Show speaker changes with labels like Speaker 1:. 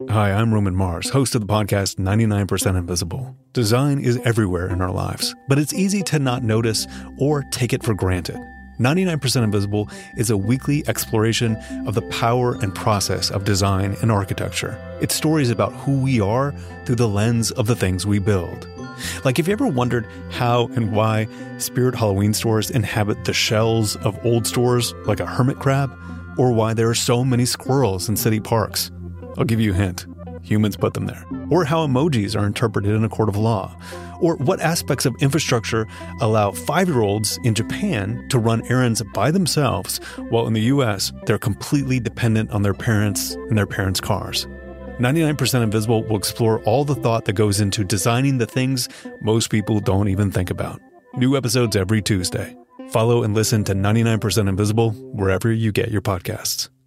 Speaker 1: Hi, I'm Roman Mars, host of the podcast 99% Invisible. Design is everywhere in our lives, but it's easy to not notice or take it for granted. 99% Invisible is a weekly exploration of the power and process of design and architecture. It's stories about who we are through the lens of the things we build. Like, if you ever wondered how and why Spirit Halloween stores inhabit the shells of old stores like a hermit crab, or why there are so many squirrels in city parks, I'll give you a hint. Humans put them there. Or how emojis are interpreted in a court of law. Or what aspects of infrastructure allow 5-year-olds in Japan to run errands by themselves, while in the US, they're completely dependent on their parents and their parents' cars. 99% Invisible will explore all the thought that goes into designing the things most people don't even think about. New episodes every Tuesday. Follow and listen to 99% Invisible wherever you get your podcasts.